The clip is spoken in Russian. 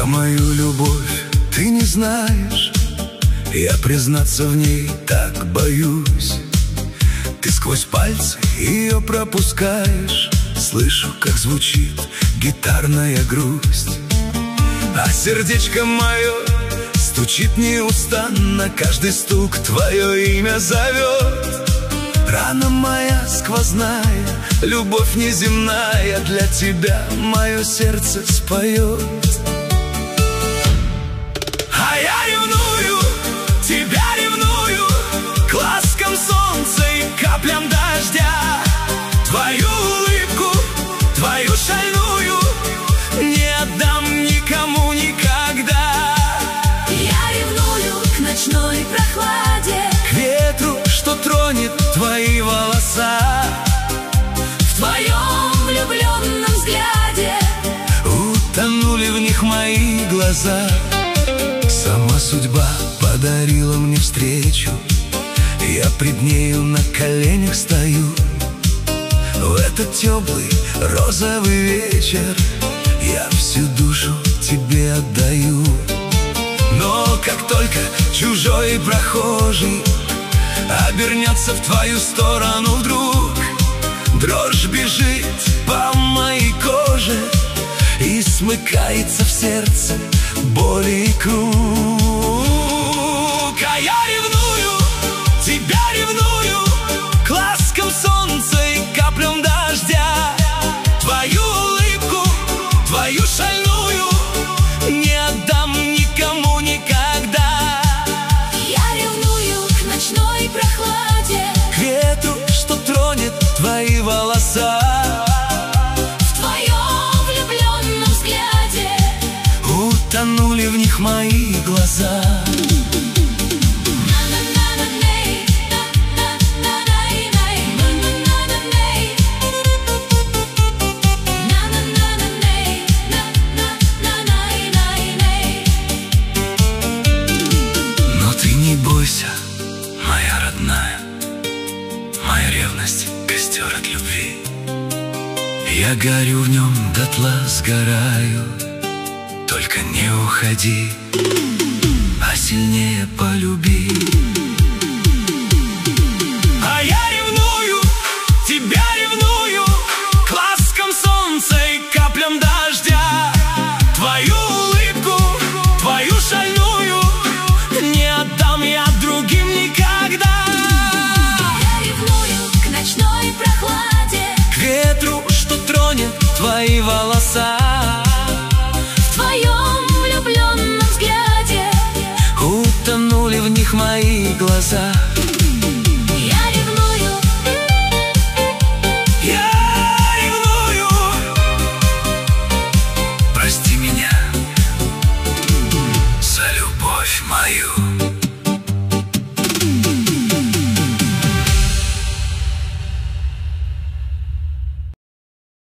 Про мою любовь ты не знаешь, я признаться в ней так боюсь. Ты сквозь пальцы ее пропускаешь, слышу, как звучит гитарная грусть. А сердечко мое стучит неустанно, каждый стук твое имя зовет. Рана моя сквозная, любовь неземная, для тебя мое сердце споет. А я ревную, тебя ревную, к ласкам солнца и каплям дождя. Твою улыбку, твою шальную не отдам никому никогда. Я ревную к ночной прохладе, к ветру, что тронет твои волоса. в твоем влюбленном взгляде утонули в них мои глаза. Сама судьба подарила мне встречу, я пред нею на коленях стою. В этот теплый розовый вечер я всю душу тебе отдаю. Но как только чужой прохожий обернется в твою сторону вдруг, дрожь бежит по моей коже и смыкается в сердце боль и круг. А я ревную, тебя ревную, к ласкам солнца и каплям дождя. Твою улыбку, твою шальную не отдам никому никогда. я ревную к ночной прохладе, К ветру, что тронет твои волоса. в твоем влюбленном взгляде утонули в них мои глаза. Но ты не бойся, моя родная, моя ревность — костер от любви. Я горю в нем, дотла сгораю, только не уходи, а сильнее полюби.